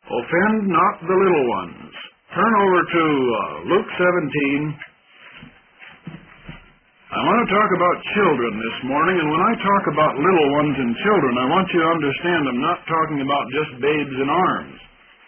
Offend not the little ones. Turn over to Luke 17. I want to talk about children this morning, and when I talk about little ones and children, I want you to understand I'm not talking about just babes in arms.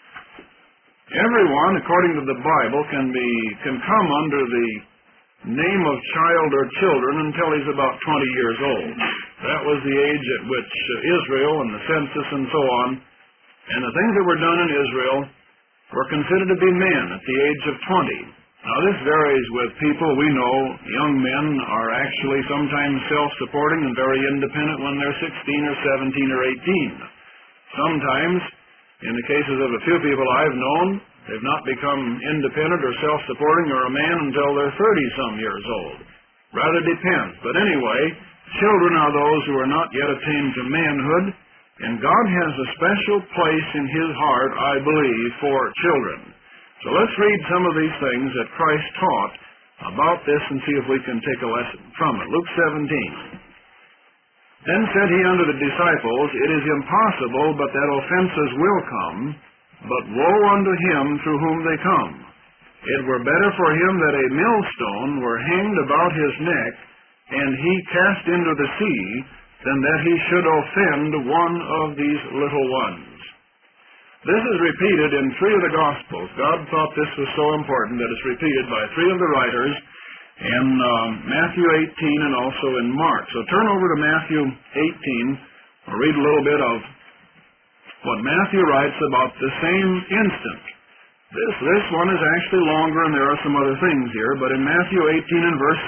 Everyone, according to the Bible, can come under the name of child or children until he's about 20 years old. That was the age at which Israel and the census and so on, and the things that were done in Israel were considered to be men at the age of 20. Now, this varies with people. We know young men are actually sometimes self-supporting and very independent when they're 16 or 17 or 18. Sometimes, in the cases of a few people I've known, they've not become independent or self-supporting or a man until they're 30-some years old. Rather depends. But anyway, children are those who are not yet attained to manhood, and God has a special place in His heart, I believe, for children. So let's read some of these things that Christ taught about this and see if we can take a lesson from it. Luke 17. Then said he unto the disciples, It is impossible but that offenses will come, but woe unto him through whom they come. It were better for him that a millstone were hanged about his neck, and he cast into the sea, than that he should offend one of these little ones. This is repeated in 3 of the Gospels. God thought this was so important that it's repeated by 3 of the writers in Matthew 18 and also in Mark. So turn over to Matthew 18. We'll read a little bit of what Matthew writes about the same instant. This one is actually longer, and there are some other things here, but in Matthew 18 and verse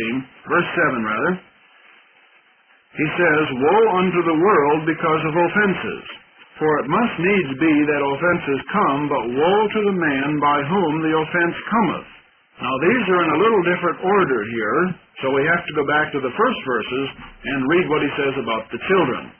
7 rather, he says, Woe unto the world because of offenses. For it must needs be that offenses come, but woe to the man by whom the offense cometh. Now these are in a little different order here, so we have to go back to the first verses and read what he says about the children.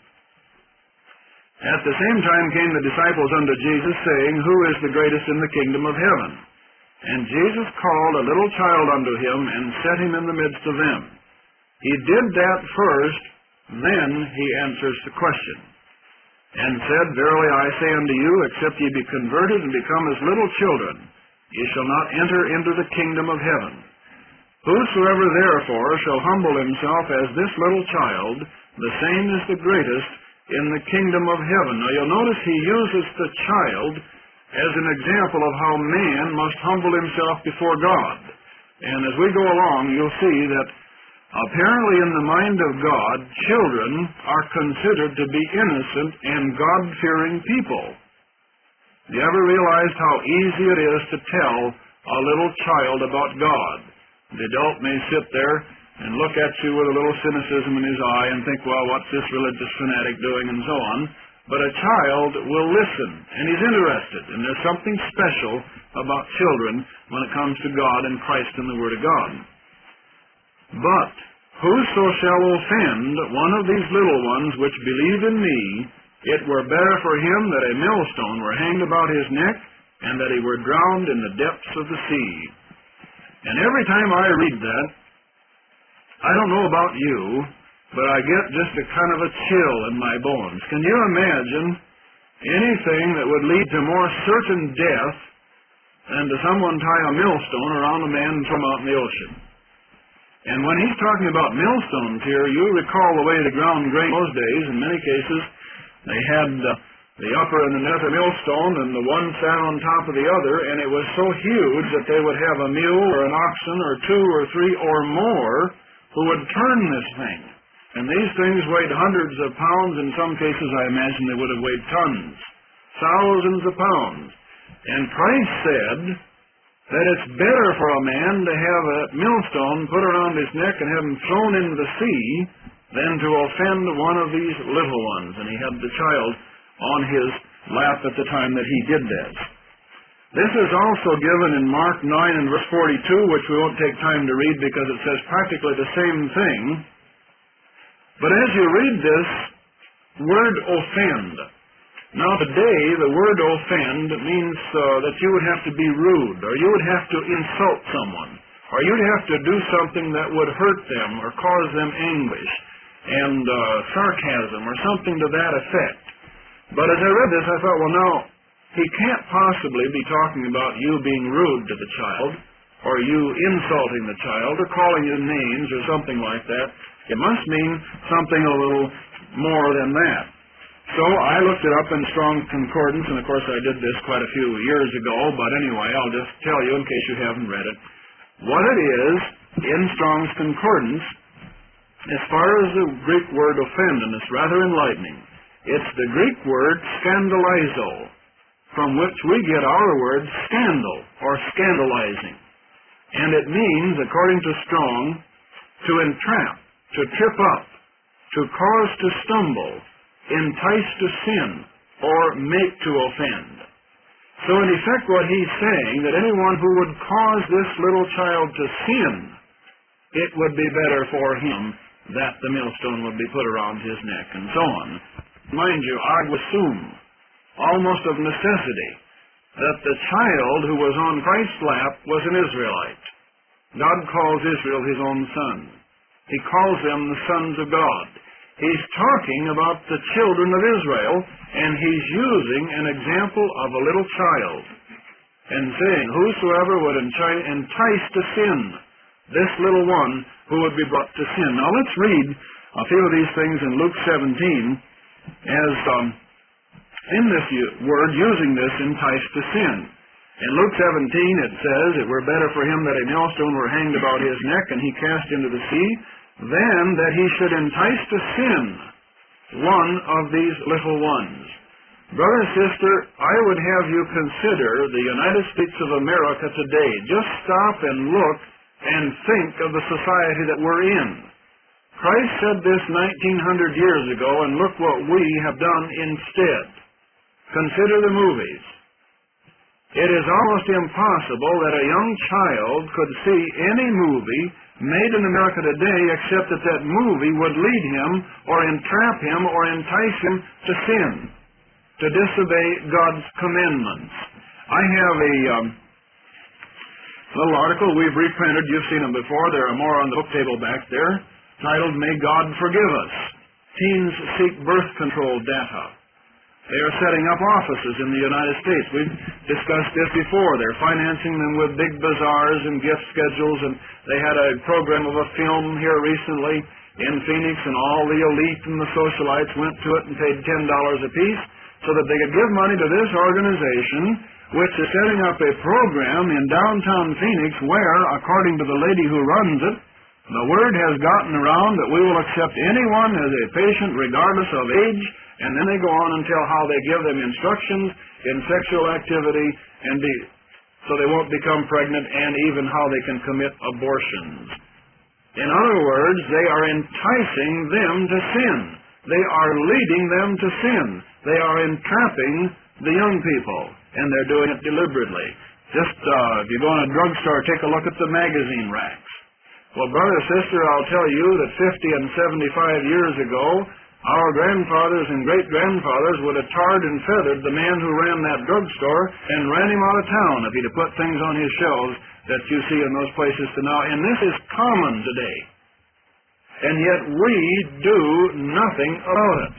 At the same time came the disciples unto Jesus, saying, Who is the greatest in the kingdom of heaven? And Jesus called a little child unto him, and set him in the midst of them. He did that first, then he answers the question. And said, Verily I say unto you, except ye be converted and become as little children, ye shall not enter into the kingdom of heaven. Whosoever therefore shall humble himself as this little child, the same is the greatest in the kingdom of heaven. Now you'll notice he uses the child as an example of how man must humble himself before God. And as we go along, you'll see that apparently in the mind of God, children are considered to be innocent and God-fearing people. You ever realized how easy it is to tell a little child about God? The adult may sit there and look at you with a little cynicism in his eye and think, well, what's this religious fanatic doing, and so on. But a child will listen, and he's interested, and there's something special about children when it comes to God and Christ and the Word of God. But whoso shall offend one of these little ones which believe in me, it were better for him that a millstone were hanged about his neck, and that he were drowned in the depths of the sea. And every time I read that, I don't know about you, but I get just a kind of a chill in my bones. Can you imagine anything that would lead to more certain death than to someone tie a millstone around a man and throw him out in the ocean? And when he's talking about millstones here, you recall the way the ground grain in those days. In many cases, they had the upper and the nether millstone, and the one sat on top of the other, and it was so huge that they would have a mule or an oxen or 2 or 3 or more who would turn this thing. And these things weighed hundreds of pounds. In some cases, I imagine they would have weighed tons, thousands of pounds. And Christ said that it's better for a man to have a millstone put around his neck and have him thrown into the sea than to offend one of these little ones. And he had the child on his lap at the time that he did that. This is also given in Mark 9 and verse 42, which we won't take time to read because it says practically the same thing. But as you read this word offend, now today the word offend means that you would have to be rude, or you would have to insult someone, or you'd have to do something that would hurt them or cause them anguish and sarcasm or something to that effect. But as I read this, I thought, well, now, he can't possibly be talking about you being rude to the child, or you insulting the child, or calling you names, or something like that. It must mean something a little more than that. So I looked it up in Strong's Concordance, and of course I did this quite a few years ago, but anyway, I'll just tell you in case you haven't read it. What it is, in Strong's Concordance, as far as the Greek word offend, and it's rather enlightening, it's the Greek word scandalizo, from which we get our word scandal, or scandalizing. And it means, according to Strong, to entrap, to trip up, to cause to stumble, entice to sin, or make to offend. So in effect what he's saying, that anyone who would cause this little child to sin, it would be better for him that the millstone would be put around his neck, and so on. Mind you, I would assume, almost of necessity, that the child who was on Christ's lap was an Israelite. God calls Israel his own son. He calls them the sons of God. He's talking about the children of Israel, and he's using an example of a little child, and saying, whosoever would entice to sin, this little one who would be brought to sin. Now let's read a few of these things in Luke 17, as in this word, using this entice to sin. In Luke 17 it says, it were better for him that a millstone were hanged about his neck, and he cast into the sea, than that he should entice to sin one of these little ones. Brother and sister, I would have you consider the United States of America today. Just stop and look and think of the society that we're in. Christ said this 1900 years ago, and look what we have done instead. Consider the movies. It is almost impossible that a young child could see any movie made in America today except that that movie would lead him or entrap him or entice him to sin, to disobey God's commandments. I have a little article we've reprinted. You've seen them before. There are more on the book table back there, titled, May God Forgive Us. Teens Seek Birth Control Data. They are setting up offices in the United States. We've discussed this before. They're financing them with big bazaars and gift schedules, and they had a program of a film here recently in Phoenix, and all the elite and the socialites went to it and paid $10 apiece so that they could give money to this organization, which is setting up a program in downtown Phoenix where, according to the lady who runs it, the word has gotten around that we will accept anyone as a patient regardless of age, and then they go on and tell how they give them instructions in sexual activity and so they won't become pregnant, and even how they can commit abortions. In other words, they are enticing them to sin. They are leading them to sin. They are entrapping the young people, and they're doing it deliberately. Just, if you go in a drugstore, take a look at the magazine racks. Well, brother, sister, I'll tell you that 50 and 75 years ago, our grandfathers and great-grandfathers would have tarred and feathered the man who ran that drugstore and ran him out of town if he'd have put things on his shelves that you see in those places now. And this is common today. And yet we do nothing about it.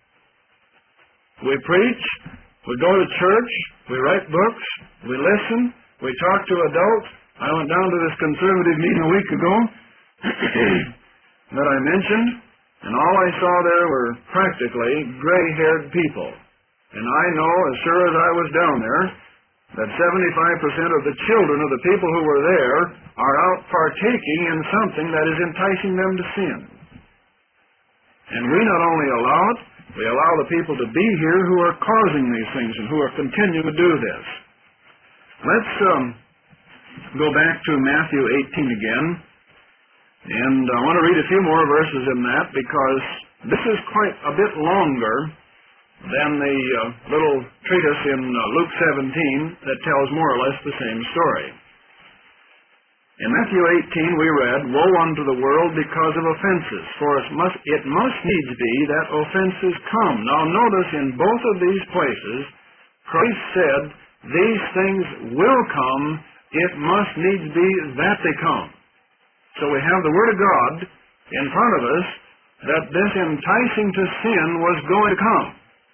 We preach, we go to church, we write books, we listen, we talk to adults. I went down to this conservative meeting a week ago that I mentioned, and all I saw there were practically gray-haired people. And I know, as sure as I was down there, that 75% of the children of the people who were there are out partaking in something that is enticing them to sin. And we not only allow it, we allow the people to be here who are causing these things and who are continuing to do this. Let's go back to Matthew 18 again. And I want to read a few more verses in that, because this is quite a bit longer than the little treatise in Luke 17 that tells more or less the same story. In Matthew 18 we read, Woe unto the world because of offenses, for it must needs be that offenses come. Now notice in both of these places, Christ said, these things will come, it must needs be that they come. So we have the Word of God in front of us that this enticing to sin was going to come.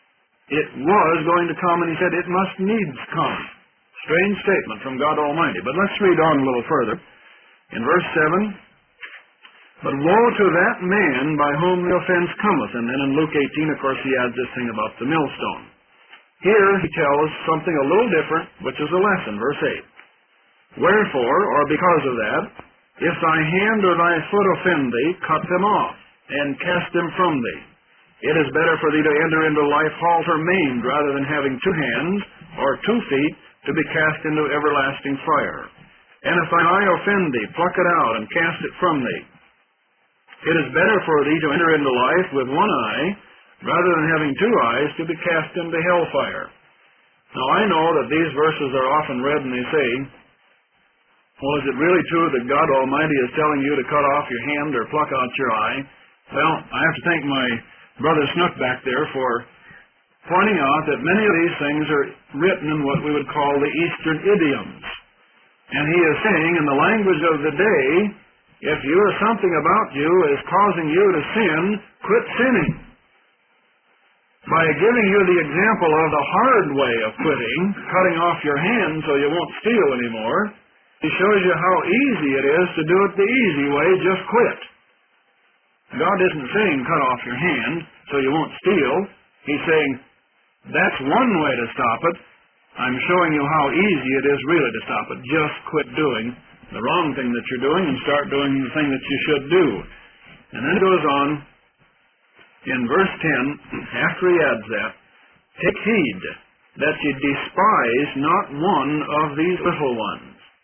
It was going to come, and he said it must needs come. Strange statement from God Almighty. But let's read on a little further. In verse 7, but woe to that man by whom the offense cometh. And then in Luke 18, of course, he adds this thing about the millstone. Here he tells something a little different, which is a lesson. Verse 8. Wherefore, or because of that, if thy hand or thy foot offend thee, cut them off, and cast them from thee. It is better for thee to enter into life halt or maimed, rather than having 2 hands or 2 feet to be cast into everlasting fire. And if thine eye offend thee, pluck it out and cast it from thee. It is better for thee to enter into life with 1 eye, rather than having 2 eyes to be cast into hellfire. Now I know that these verses are often read and they say, well, is it really true that God Almighty is telling you to cut off your hand or pluck out your eye? Well, I have to thank my brother Snook back there for pointing out that many of these things are written in what we would call the Eastern idioms. And he is saying in the language of the day, if you or something about you is causing you to sin, quit sinning. By giving you the example of the hard way of quitting, cutting off your hand so you won't steal anymore, he shows you how easy it is to do it the easy way, just quit. God isn't saying cut off your hand so you won't steal. He's saying that's one way to stop it. I'm showing you how easy it is really to stop it. Just quit doing the wrong thing that you're doing and start doing the thing that you should do. And then it goes on in verse 10, after he adds that, take heed that ye despise not one of these little ones.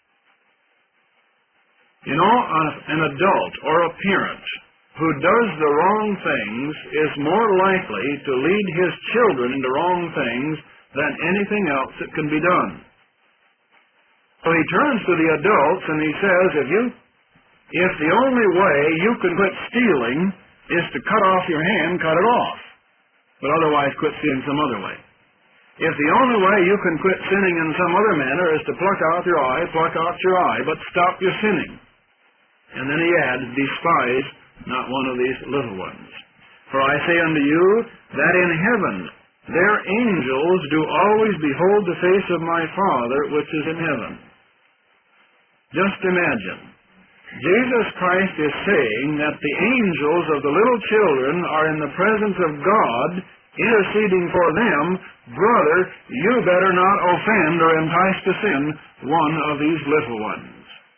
You know, an adult or a parent who does the wrong things is more likely to lead his children into wrong things than anything else that can be done. So he turns to the adults and he says, if the only way you can quit stealing is to cut off your hand, cut it off. But otherwise quit stealing some other way. If the only way you can quit sinning in some other manner is to pluck out your eye, but stop your sinning. And then he adds, despise not one of these little ones. For I say unto you, that in heaven their angels do always behold the face of my Father which is in heaven. Just imagine. Jesus Christ is saying that the angels of the little children are in the presence of God, interceding for them. Brother, you better not offend or entice to sin one of these little ones.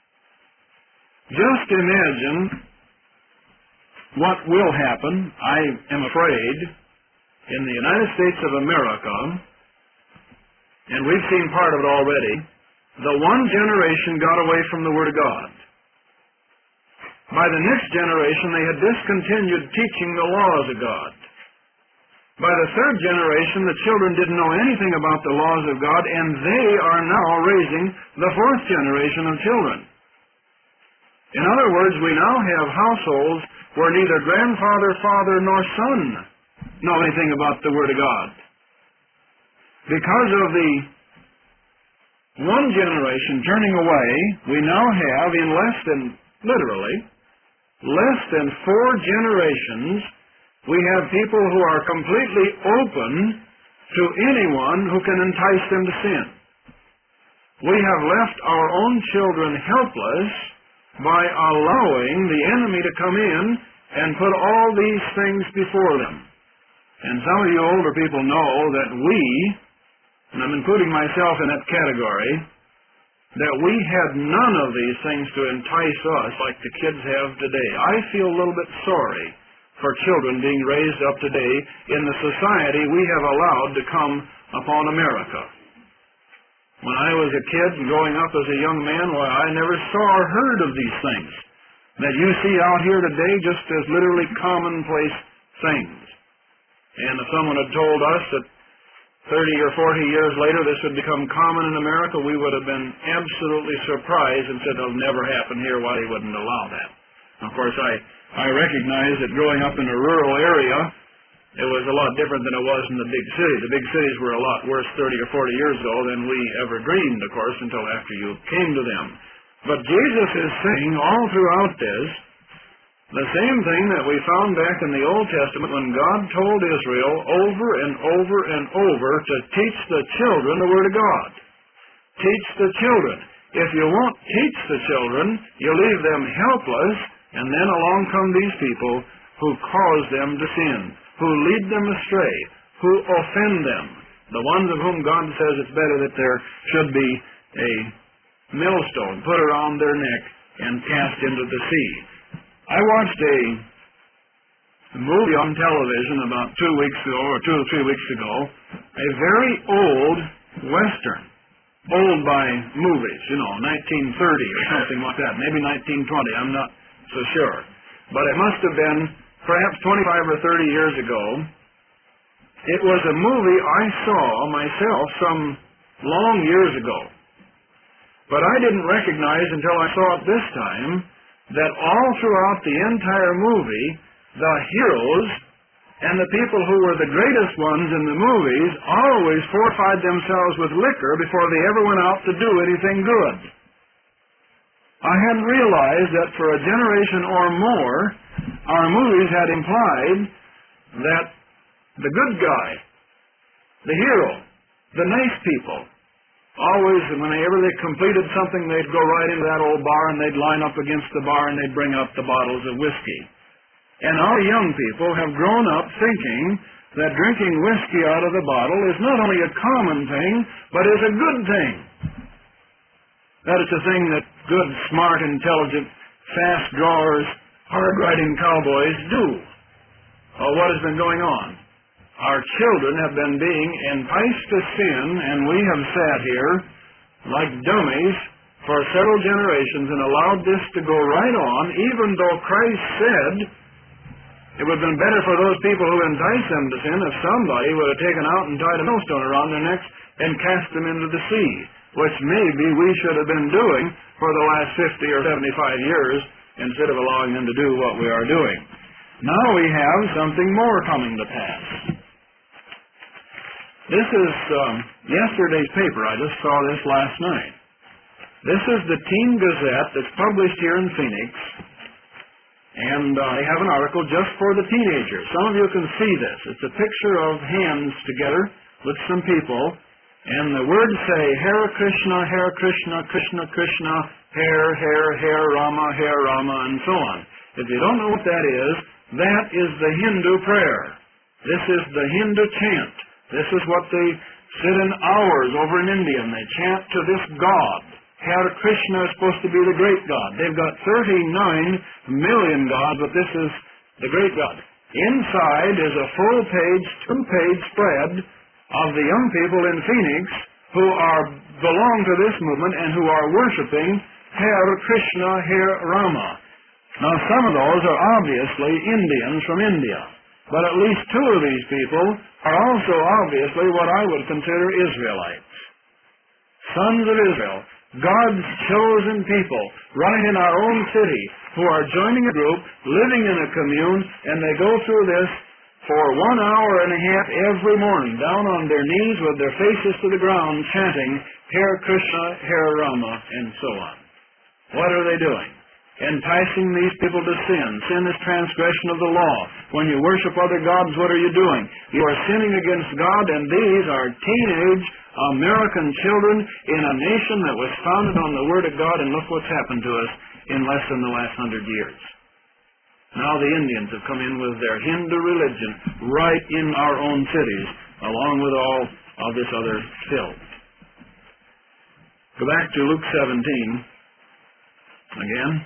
Just imagine what will happen, I am afraid, in the United States of America, and we've seen part of it already. The one generation got away from the Word of God. By the next generation, they had discontinued teaching the laws of God. By the third generation, the children didn't know anything about the laws of God, and they are now raising the 4th generation of children. In other words, we now have households where neither grandfather, father, nor son know anything about the Word of God. Because of the one generation turning away, we now have, in less than 4 generations, we have people who are completely open to anyone who can entice them to sin. We have left our own children helpless by allowing the enemy to come in and put all these things before them. And some of you older people know that we, and I'm including myself in that category, that we had none of these things to entice us like the kids have today. I feel a little bit sorry for children being raised up today in the society we have allowed to come upon America. When I was a kid and growing up as a young man, why, I never saw or heard of these things that you see out here today just as literally commonplace things. And if someone had told us that 30 or 40 years later this would become common in America, we would have been absolutely surprised and said it'll never happen here, why they wouldn't allow that. Of course, I recognize that growing up in a rural area, it was a lot different than it was in the big city. The big cities were a lot worse 30 or 40 years ago than we ever dreamed, of course, until after you came to them. But Jesus is saying all throughout this The same thing that we found back in the Old Testament when God told Israel over and over and over to teach the children the Word of God. Teach the children. If you won't teach the children, you leave them helpless, and then along come these people who cause them to sin, who lead them astray, who offend them, the ones of whom God says it's better that there should be a millstone put around their neck and cast into the sea. I watched a movie on television about 2 weeks ago, or 2 or 3 weeks ago, a very old Western. Old by movies, 1930 or something like that, maybe 1920, I'm not so sure. But it must have been perhaps 25 or 30 years ago. It was a movie I saw myself some long years ago. But I didn't recognize until I saw it this time that all throughout the entire movie, the heroes and the people who were the greatest ones in the movies always fortified themselves with liquor before they ever went out to do anything good. I hadn't realized that for a generation or more, our movies had implied that the good guy, the hero, the nice people, always, whenever they completed something, they'd go right into that old bar and they'd line up against the bar and they'd bring out the bottles of whiskey. And our young people have grown up thinking that drinking whiskey out of the bottle is not only a common thing, but is a good thing. That it's a thing that good, smart, intelligent, fast drawers, hard-riding cowboys do. Well, what has been going on? Our children have been being enticed to sin, and we have sat here like dummies for several generations and allowed this to go right on, even though Christ said it would have been better for those people who entice them to sin if somebody would have taken out and tied a millstone around their necks and cast them into the sea, which maybe we should have been doing for the last 50 or 75 years instead of allowing them to do what we are doing. Now we have something more coming to pass. This is yesterday's paper. I just saw this last night. This is the Teen Gazette that's published here in Phoenix. And I have an article just for the teenagers. Some of you can see this. It's a picture of hands together with some people. And the words say, Hare Krishna, Krishna, Krishna, Hare Rama, and so on. If you don't know what that is the Hindu prayer. This is the Hindu chant. This is what they sit in hours over in India, and they chant to this God. Hare Krishna is supposed to be the great God. They've got 39 million gods, but this is the great God. Inside is a full-page, 2-page spread of the young people in Phoenix who belong to this movement and who are worshiping Hare Krishna, Hare Rama. Now, some of those are obviously Indians from India, but at least 2 of these people are also obviously what I would consider Israelites. Sons of Israel. God's chosen people, right in our own city, who are joining a group, living in a commune, and they go through this for 1 hour and a half every morning, down on their knees with their faces to the ground, chanting, Hare Krishna, Hare Rama, and so on. What are they doing? Enticing these people to sin. Sin is transgression of the law. When you worship other gods, what are you doing? You are sinning against God, and these are teenage American children in a nation that was founded on the Word of God, and look what's happened to us in less than the last 100 years. Now the Indians have come in with their Hindu religion right in our own cities, along with all of this other filth. Go back to Luke 17 again.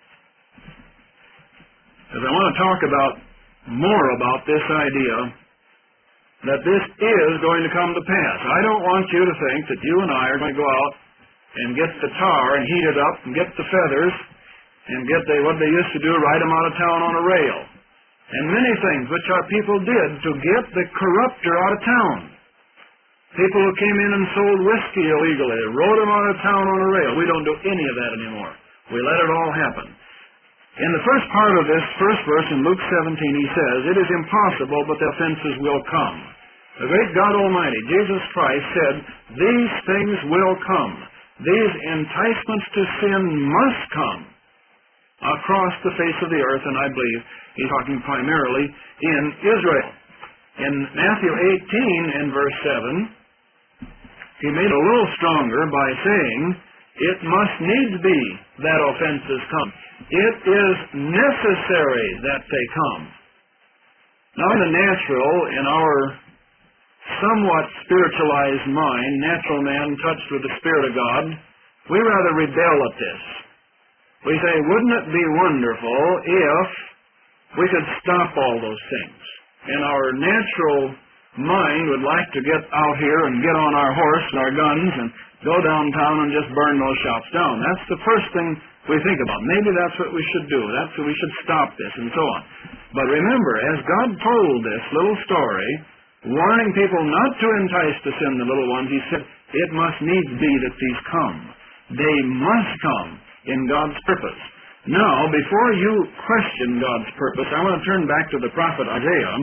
Because I want to talk more about this idea that this is going to come to pass. I don't want you to think that you and I are going to go out and get the tar and heat it up and get the feathers and get what they used to do, ride them out of town on a rail. And many things which our people did to get the corrupter out of town. People who came in and sold whiskey illegally, rode them out of town on a rail. We don't do any of that anymore. We let it all happen. In the first part of this first verse in Luke 17, he says, it is impossible, but the offenses will come. The great God Almighty, Jesus Christ, said, these things will come. These enticements to sin must come. across the face of the earth, and I believe he's talking primarily in Israel. In Matthew 18, in verse 7, he made it a little stronger by saying, it must needs be that offenses come. It is necessary that they come. Now, in the natural, in our somewhat spiritualized mind, natural man touched with the Spirit of God, we rather rebel at this. We say, wouldn't it be wonderful if we could stop all those things? And our natural mind would like to get out here and get on our horse and our guns and go downtown and just burn those shops down. That's the first thing we think about. Maybe that's what we should do. That's what we should stop this and so on. But remember, as God told this little story, warning people not to entice to sin the little ones, he said, it must needs be that these come. They must come in God's purpose. Now, before you question God's purpose, I want to turn back to the prophet Isaiah,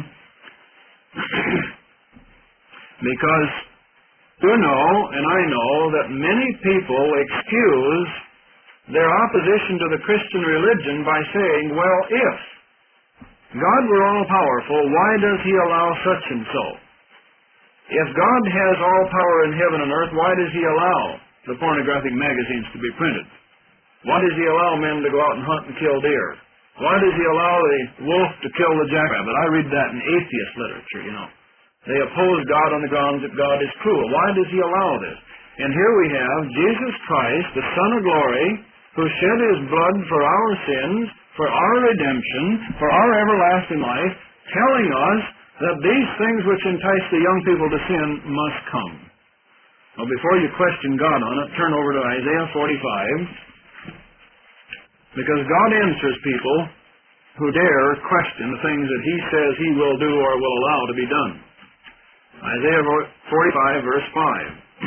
because you know, and I know, that many people excuse their opposition to the Christian religion by saying, well, if God were all-powerful, why does He allow such and so? If God has all power in heaven and earth, why does He allow the pornographic magazines to be printed? Why does He allow men to go out and hunt and kill deer? Why does He allow the wolf to kill the jackrabbit? I read that in atheist literature, you know. They oppose God on the grounds that God is cruel. Why does He allow this? And here we have Jesus Christ, the Son of Glory, who shed His blood for our sins, for our redemption, for our everlasting life, telling us that these things which entice the young people to sin must come. Now, before you question God on it, turn over to Isaiah 45, because God answers people who dare question the things that He says He will do or will allow to be done. Isaiah 45, verse 5.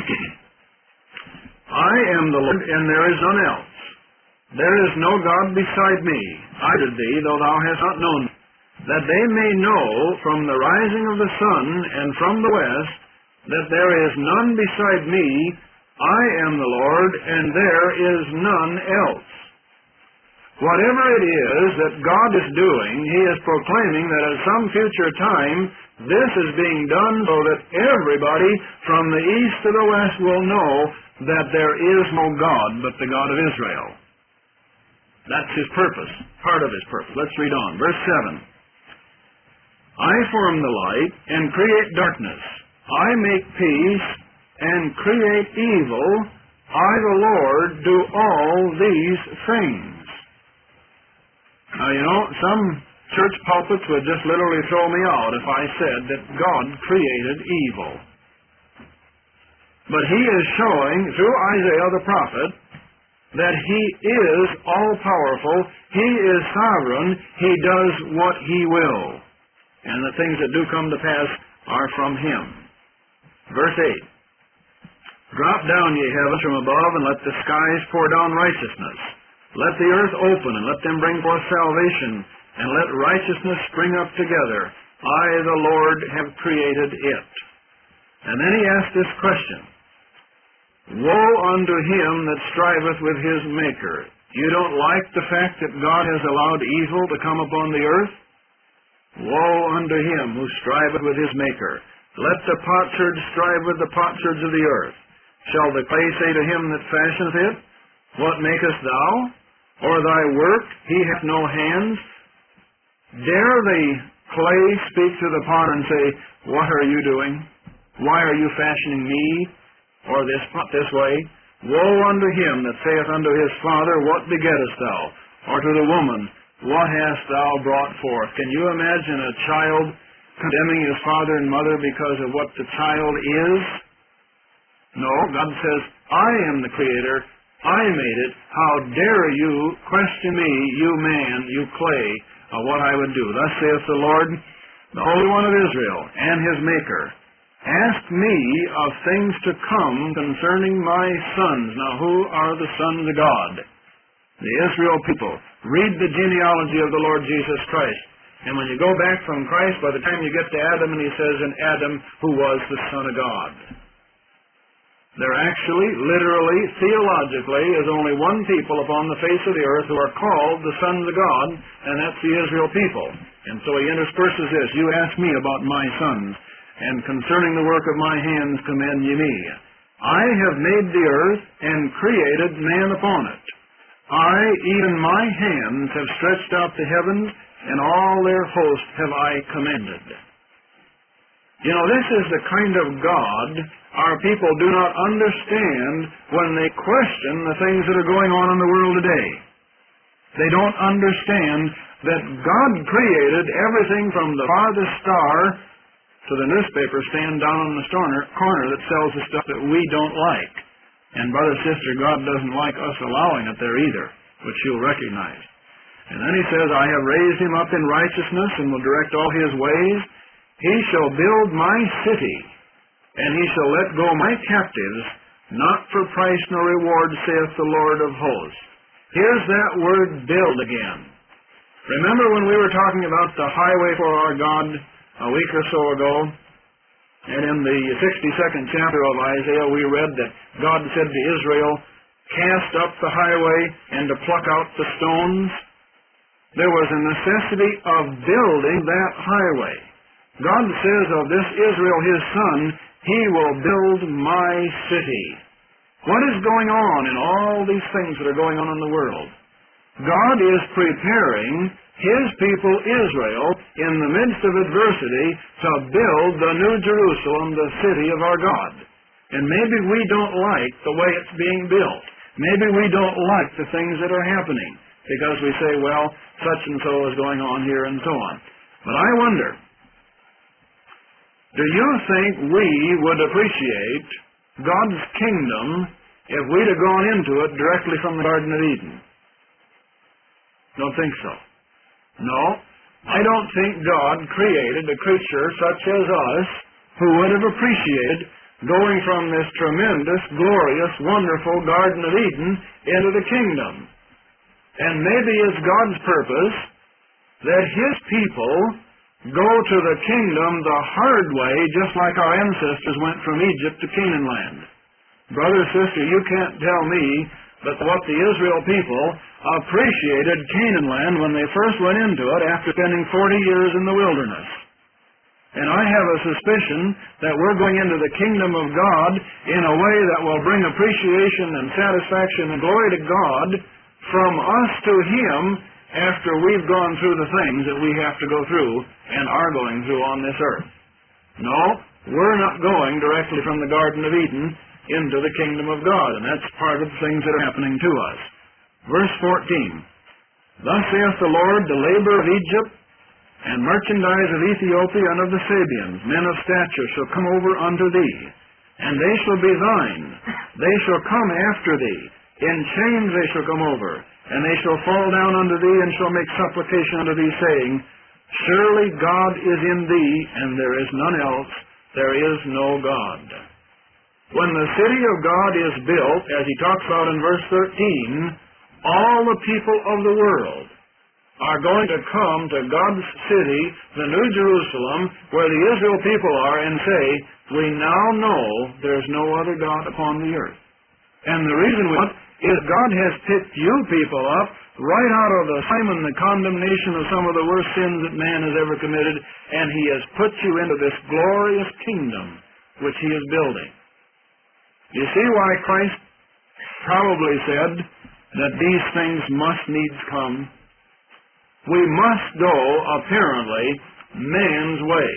I am the Lord, and there is none else. There is no God beside me. I did thee, though thou hast not known me, that they may know from the rising of the sun and from the west that there is none beside me. I am the Lord, and there is none else. Whatever it is that God is doing, He is proclaiming that at some future time, this is being done so that everybody from the east to the west will know that there is no God but the God of Israel. That's His purpose, part of His purpose. Let's read on. Verse 7. I form the light and create darkness. I make peace and create evil. I, the Lord, do all these things. Now, you know, some church pulpits would just literally throw me out if I said that God created evil. But He is showing, through Isaiah the prophet, that He is all-powerful, He is sovereign, He does what He will. And the things that do come to pass are from Him. Verse 8. Drop down, ye heavens, from above, and let the skies pour down righteousness. Let the earth open, and let them bring forth salvation, and let righteousness spring up together. I, the Lord, have created it. And then He asked this question. Woe unto him that striveth with his Maker. You don't like the fact that God has allowed evil to come upon the earth? Woe unto him who striveth with his Maker. Let the potsherd strive with the potsherds of the earth. Shall the clay say to him that fashioneth it, what makest thou? Or thy work, he hath no hands? Dare the clay speak to the potter and say, what are you doing? Why are you fashioning me? Or this pot this way? Woe unto him that saith unto his father, what begettest thou? Or to the woman, what hast thou brought forth? Can you imagine a child condemning his father and mother because of what the child is? No, God says, I am the Creator. I made it. How dare you question me, you man, you clay, of what I would do? Thus saith the Lord, the Holy One of Israel, and His Maker. Ask me of things to come concerning my sons. Now, who are the sons of God? The Israel people. Read the genealogy of the Lord Jesus Christ. And when you go back from Christ, by the time you get to Adam, and he says, and Adam, who was the Son of God. There actually, literally, theologically, is only one people upon the face of the earth who are called the sons of God, and that's the Israel people. And so he intersperses this, you ask me about my sons, and concerning the work of my hands commend ye me. I have made the earth and created man upon it. I, even my hands, have stretched out the heavens, and all their host have I commanded. You know, this is the kind of God our people do not understand when they question the things that are going on in the world today. They don't understand that God created everything from the farthest star to the newspaper stand down on the corner that sells the stuff that we don't like. And brother, sister, God doesn't like us allowing it there either, which you'll recognize. And then he says, I have raised him up in righteousness and will direct all his ways. He shall build my city, and he shall let go my captives, not for price nor reward, saith the Lord of hosts. Here's that word build again. Remember when we were talking about the highway for our God a week or so ago? And in the 62nd chapter of Isaiah, we read that God said to Israel, cast up the highway and to pluck out the stones. There was a necessity of building that highway. God says of this Israel, his son, he will build my city. What is going on in all these things that are going on in the world? God is preparing his people Israel in the midst of adversity to build the New Jerusalem, the city of our God. And maybe we don't like the way it's being built. Maybe we don't like the things that are happening because we say, well, such and so is going on here and so on. But I wonder, do you think we would appreciate God's kingdom if we'd have gone into it directly from the Garden of Eden? Don't think so. No, I don't think God created a creature such as us who would have appreciated going from this tremendous, glorious, wonderful Garden of Eden into the kingdom. And maybe it's God's purpose that his people go to the kingdom the hard way, just like our ancestors went from Egypt to Canaan land. Brother, sister, you can't tell me that what the Israel people appreciated Canaan land when they first went into it after spending 40 years in the wilderness. And I have a suspicion that we're going into the kingdom of God in a way that will bring appreciation and satisfaction and glory to God from us to him after we've gone through the things that we have to go through and are going through on this earth. No, we're not going directly from the Garden of Eden into the kingdom of God, and that's part of the things that are happening to us. Verse 14, Thus saith the Lord, the labor of Egypt, and merchandise of Ethiopia and of the Sabians, men of stature, shall come over unto thee, and they shall be thine. They shall come after thee. In chains they shall come over, and they shall fall down unto thee, and shall make supplication unto thee, saying, Surely God is in thee, and there is none else. There is no God. When the city of God is built, as he talks about in verse 13, all the people of the world are going to come to God's city, the New Jerusalem, where the Israel people are, and say, we now know there's no other God upon the earth. And the reason is God has picked you people up right out of the slime and the condemnation of some of the worst sins that man has ever committed, and he has put you into this glorious kingdom which he is building. You see why Christ probably said that these things must needs come? We must go, apparently, man's way.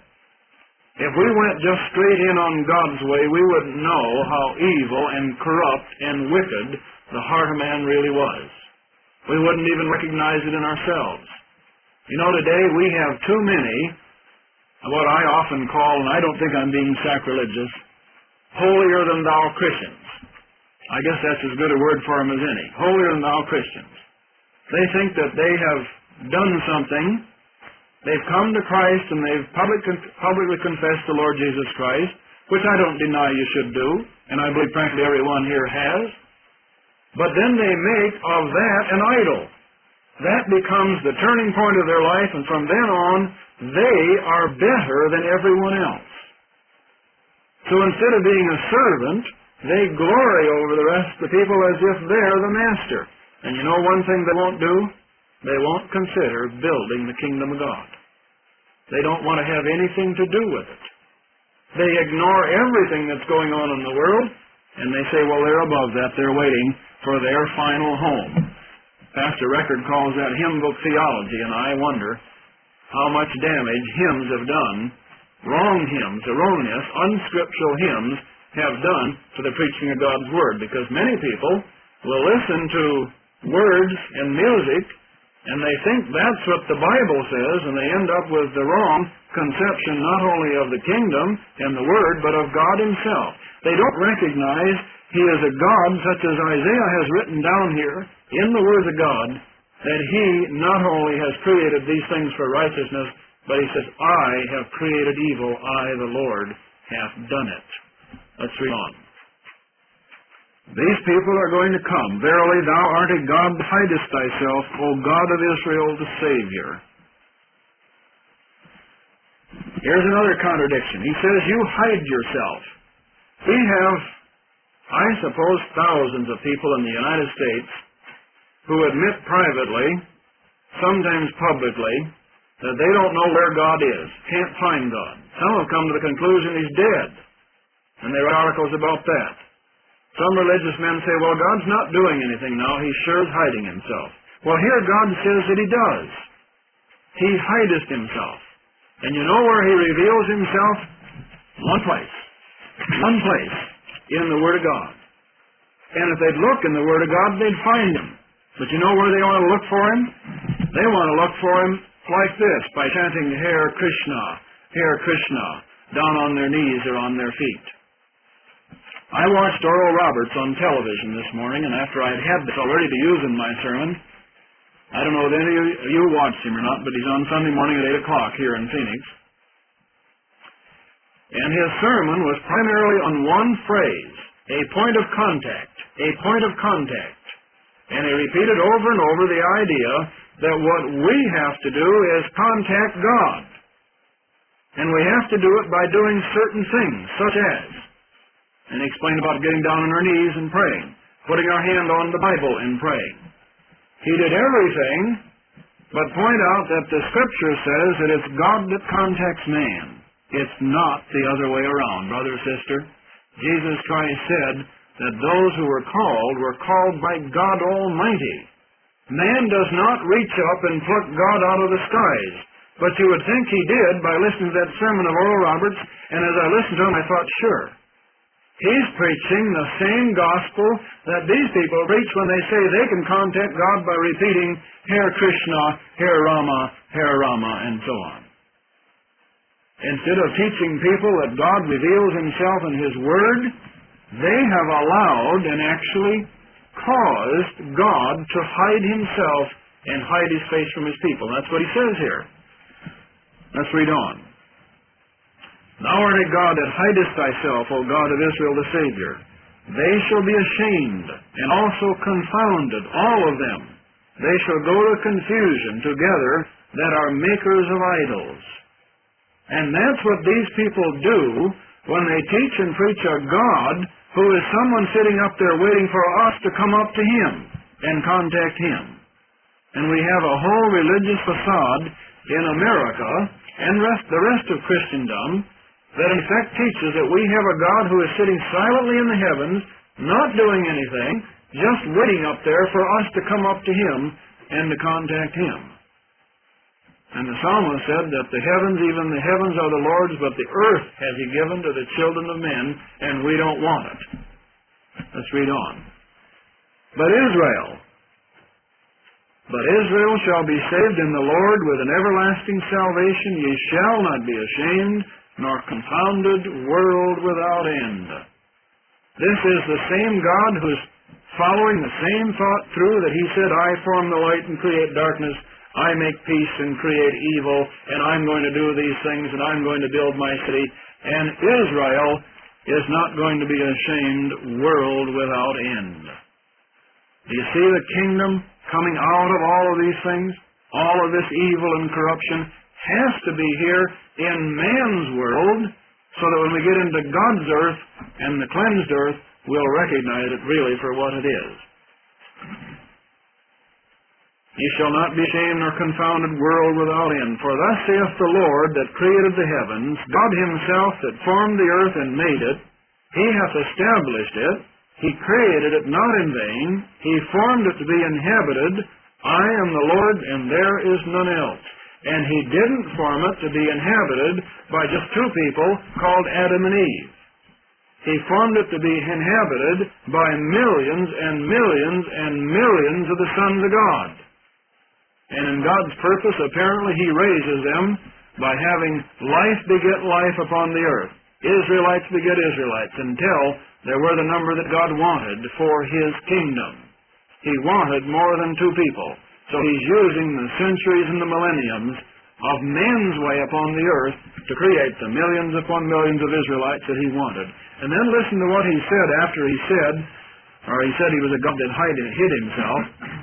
If we went just straight in on God's way, we wouldn't know how evil and corrupt and wicked the heart of man really was. We wouldn't even recognize it in ourselves. You know, today we have too many, what I often call, and I don't think I'm being sacrilegious, holier-than-thou Christians. I guess that's as good a word for them as any. Holier-than-thou Christians. They think that they have done something. They've come to Christ and they've publicly confessed the Lord Jesus Christ, which I don't deny you should do, and I believe frankly everyone here has. But then they make of that an idol. That becomes the turning point of their life, and from then on, they are better than everyone else. So instead of being a servant, They glory over the rest of the people as if they're the master. And you know one thing they won't do? They won't consider building the kingdom of God. They don't want to have anything to do with it. They ignore everything that's going on in the world, and they say, well, they're above that. They're waiting for their final home. Pastor Record calls that hymn book theology, and I wonder how much damage hymns have done, wrong hymns, erroneous, unscriptural hymns, have done to the preaching of God's Word, because many people will listen to words and music, and they think that's what the Bible says, and they end up with the wrong conception not only of the kingdom and the Word, but of God Himself. They don't recognize He is a God such as Isaiah has written down here in the Word of God, that He not only has created these things for righteousness, but He says, I have created evil, I, the Lord, hath done it. Let's read on. These people are going to come. Verily, thou art a God that hidest thyself, O God of Israel, the Savior. Here's another contradiction. He says, you hide yourself. We have, I suppose, thousands of people in the United States who admit privately, sometimes publicly, that they don't know where God is, can't find God. Some have come to the conclusion He's dead, and they write articles about that. Some religious men say, well, God's not doing anything now. He sure is hiding Himself. Well, here God says that He does. He hideth Himself. And you know where He reveals Himself? One place. One place in the Word of God. And if they'd look in the Word of God, they'd find Him. But you know where they want to look for Him? They want to look for Him like this, by chanting Hare Krishna, down on their knees or on their feet. I watched Oral Roberts on television this morning, and after I'd had this already to use in my sermon, I don't know if any of you watched him or not, but he's on Sunday morning at 8 o'clock here in Phoenix. And his sermon was primarily on one phrase, a point of contact, a point of contact. And he repeated over and over the idea that what we have to do is contact God. And we have to do it by doing certain things, such as, and he explained about getting down on our knees and praying, putting our hand on the Bible and praying. He did everything but point out that the Scripture says that it's God that contacts man. It's not the other way around, brother or sister. Jesus Christ said that those who were called by God Almighty. Man does not reach up and pluck God out of the skies. But you would think He did by listening to that sermon of Oral Roberts, and as I listened to him, I thought, sure. He's preaching the same gospel that these people preach when they say they can contact God by repeating Hare Krishna, Hare Rama, and so on. Instead of teaching people that God reveals Himself in His Word, they have allowed and actually caused God to hide Himself and hide His face from His people. That's what He says here. Let's read on. Thou art a God that hidest thyself, O God of Israel the Savior. They shall be ashamed and also confounded, all of them. They shall go to confusion together that are makers of idols. And that's what these people do when they teach and preach a God who is someone sitting up there waiting for us to come up to Him and contact Him. And we have a whole religious facade in America and the rest of Christendom that in fact teaches that we have a God who is sitting silently in the heavens, not doing anything, just waiting up there for us to come up to Him and to contact Him. And the psalmist said that the heavens, even the heavens are the Lord's, but the earth has He given to the children of men, and we don't want it. Let's read on. But Israel shall be saved in the Lord with an everlasting salvation. Ye shall not be ashamed, nor confounded, world without end. This is the same God who is following the same thought through that He said, I form the light and create darkness. I make peace and create evil, and I'm going to do these things, and I'm going to build my city. And Israel is not going to be ashamed, world without end. Do you see the kingdom coming out of all of these things? All of this evil and corruption has to be here in man's world, so that when we get into God's earth and the cleansed earth, will recognize it really for what it is. Ye shall not be ashamed nor confounded, world without end. For thus saith the Lord that created the heavens, God himself that formed the earth and made it. He hath established it. He created it not in vain. He formed it to be inhabited. I am the Lord, and there is none else. And he didn't form it to be inhabited by just two people called Adam and Eve. He formed it to be inhabited by millions and millions and millions of the sons of God. And in God's purpose, apparently, he raises them by having life beget life upon the earth. Israelites beget Israelites until there were the number that God wanted for his kingdom. He wanted more than two people. So he's using the centuries and the millenniums of man's way upon the earth to create the millions upon millions of Israelites that he wanted. And then listen to what he said after he said he was a God that hid himself.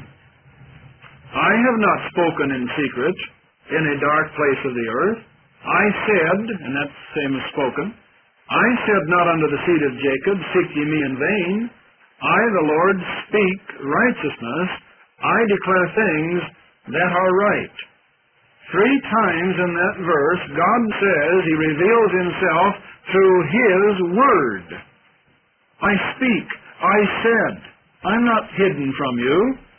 I have not spoken in secret in a dark place of the earth. I said, and that's the same as spoken, I said not unto the seed of Jacob, seek ye me in vain. I, the Lord, speak righteousness. I declare things that are right. 3 times in that verse, God says he reveals himself through his word. I speak. I said. I'm not hidden from you.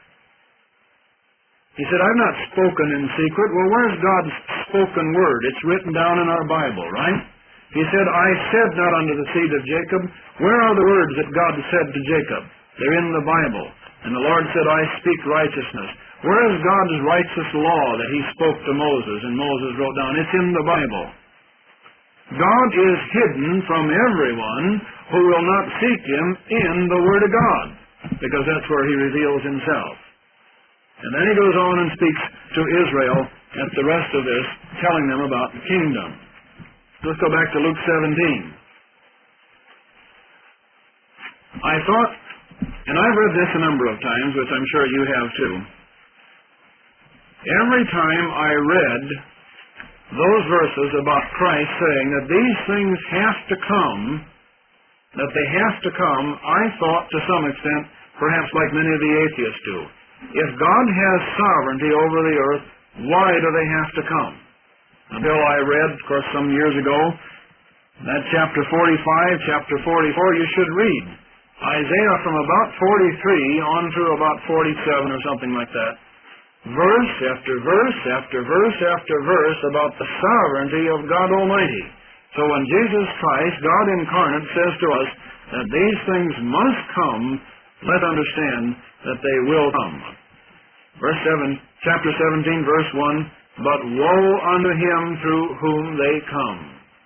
He said, I've not spoken in secret. Well, where's God's spoken word? It's written down in our Bible, right? He said, I said not unto the seed of Jacob. Where are the words that God said to Jacob? They're in the Bible. And the Lord said, I speak righteousness. Where is God's righteous law that he spoke to Moses and Moses wrote down? It's in the Bible. God is hidden from everyone who will not seek him in the Word of God, because that's where he reveals himself. And then he goes on and speaks to Israel at the rest of this, telling them about the kingdom. Let's go back to Luke 17. I thought, and I've read this a number of times, which I'm sure you have too. Every time I read those verses about Christ saying that these things have to come, I thought to some extent, perhaps like many of the atheists do, if God has sovereignty over the earth, why do they have to come? Until I read, of course, some years ago, that chapter 45, chapter 44, you should read. Isaiah from about 43 on through about 47 or something like that. Verse after verse after verse after verse about the sovereignty of God Almighty. So when Jesus Christ, God incarnate, says to us that these things must come, let's understand that they will come. Verse 7, chapter 17, verse 1, but woe unto him through whom they come.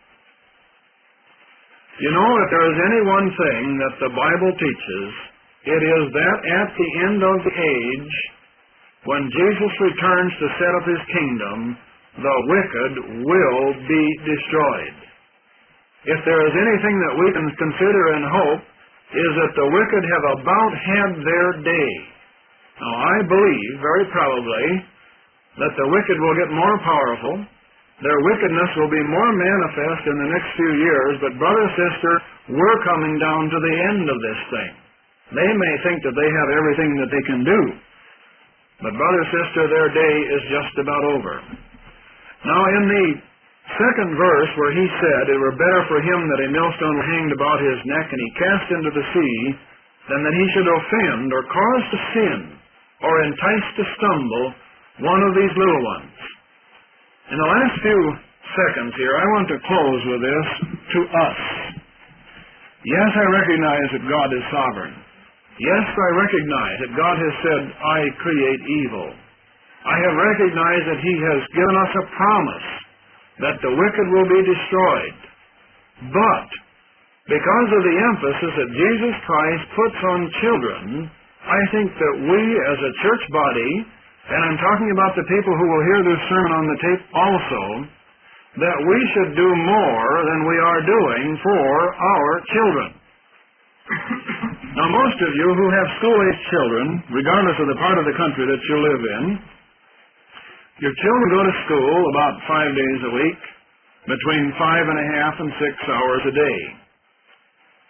You know, if there is any one thing that the Bible teaches, it is that at the end of the age, when Jesus returns to set up his kingdom, the wicked will be destroyed. If there is anything that we can consider and hope, is that the wicked have about had their day. Now, I believe, very probably, that the wicked will get more powerful. Their wickedness will be more manifest in the next few years, but brother, sister, we're coming down to the end of this thing. They may think that they have everything that they can do, but brother, sister, their day is just about over. Now, in the second verse where he said, it were better for him that a millstone were hanged about his neck and he cast into the sea, than that he should offend or cause to sin or entice to stumble one of these little ones. In the last few seconds here, I want to close with this to us. Yes, I recognize that God is sovereign. Yes, I recognize that God has said, I create evil. I have recognized that he has given us a promise that the wicked will be destroyed. But because of the emphasis that Jesus Christ puts on children, I think that we as a church body, and I'm talking about the people who will hear this sermon on the tape also, that we should do more than we are doing for our children. Now, most of you who have school-age children, regardless of the part of the country that you live in, your children go to school about 5 days a week, between 5.5 and 6 hours a day.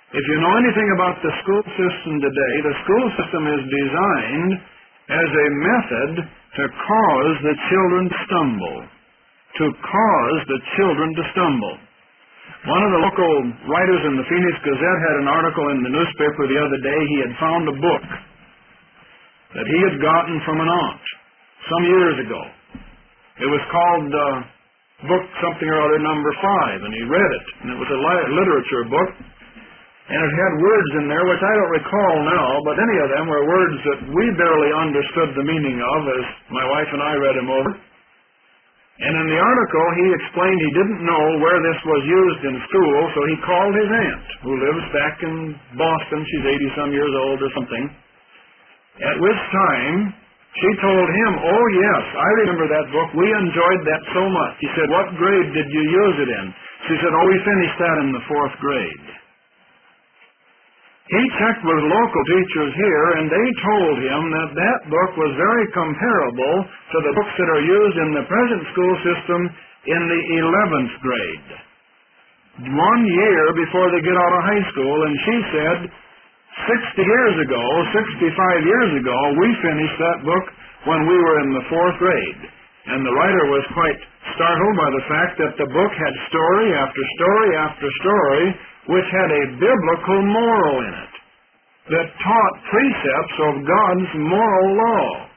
If you know anything about the school system today, the school system is designed as a method to cause the children to stumble. To cause the children to stumble. One of the local writers in the Phoenix Gazette had an article in the newspaper the other day. He had found a book that he had gotten from an aunt some years ago. It was called book something or other number 5, and he read it. And it was a literature book, and it had words in there which I don't recall now, but any of them were words that we barely understood the meaning of as my wife and I read them over. And in the article, he explained he didn't know where this was used in school, so he called his aunt, who lives back in Boston. She's 80-some years old or something. At which time, she told him, "Oh, yes, I remember that book. We enjoyed that so much." He said, "What grade did you use it in?" She said, "Oh, we finished that in the 4th grade." He checked with local teachers here, and they told him that that book was very comparable to the books that are used in the present school system in the 11th grade. 1 year before they get out of high school, and she said, 65 years ago, we finished that book when we were in the 4th grade. And the writer was quite startled by the fact that the book had story after story after story which had a biblical moral in it that taught precepts of God's moral law.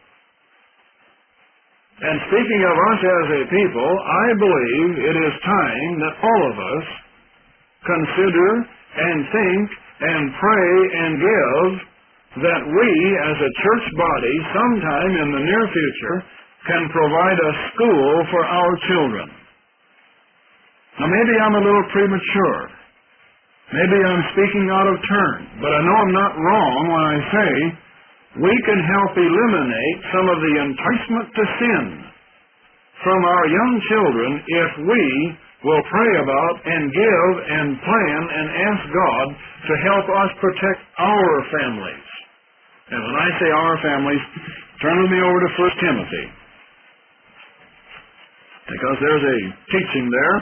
And speaking of us as a people, I believe it is time that all of us consider and think and pray and give that we as a church body sometime in the near future can provide a school for our children. Now maybe I'm a little premature. Maybe I'm speaking out of turn, but I know I'm not wrong when I say we can help eliminate some of the enticement to sin from our young children if we will pray about and give and plan and ask God to help us protect our families. And when I say our families, turn with me over to 1 Timothy, because there's a teaching there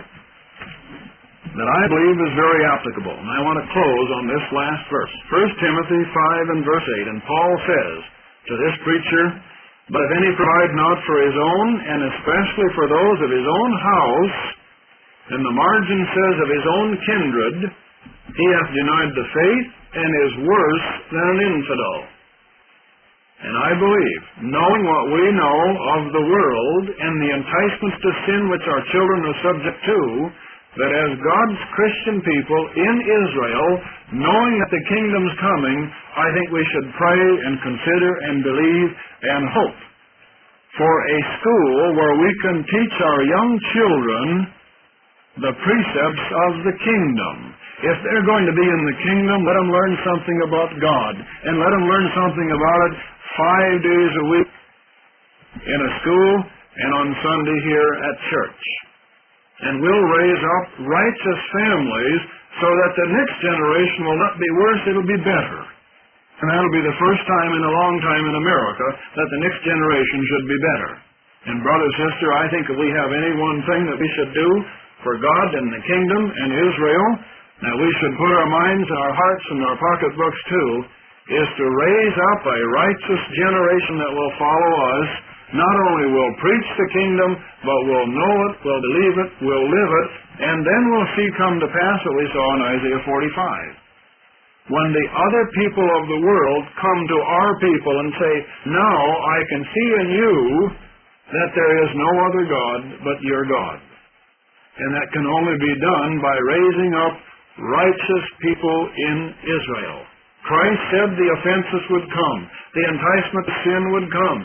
that I believe is very applicable. And I want to close on this last verse. 1 Timothy 5 and verse 8. And Paul says to this preacher, "But if any provide not for his own, and especially for those of his own house," and the margin says of his own kindred, "he hath denied the faith, and is worse than an infidel." And I believe, knowing what we know of the world and the enticements to sin which our children are subject to, that as God's Christian people in Israel, knowing that the kingdom's coming, I think we should pray and consider and believe and hope for a school where we can teach our young children the precepts of the kingdom. If they're going to be in the kingdom, let them learn something about God, and let them learn something about it 5 days a week in a school and on Sunday here at church. And we'll raise up righteous families so that the next generation will not be worse, it'll be better. And that'll be the first time in a long time in America that the next generation should be better. And brother, sister, I think if we have any one thing that we should do for God and the kingdom and Israel, that we should put our minds, our hearts, and our pocketbooks to, is to raise up a righteous generation that will follow us. Not only will preach the kingdom, but will know it, will believe it, will live it, and then we'll see come to pass what we saw in Isaiah 45. When the other people of the world come to our people and say, "Now I can see in you that there is no other God but your God." And that can only be done by raising up righteous people in Israel. Christ said the offenses would come. The enticement to sin would come.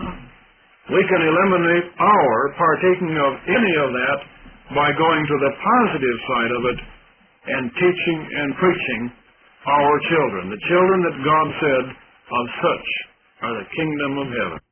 We can eliminate our partaking of any of that by going to the positive side of it and teaching and preaching our children, the children that God said, "Of such are the kingdom of heaven."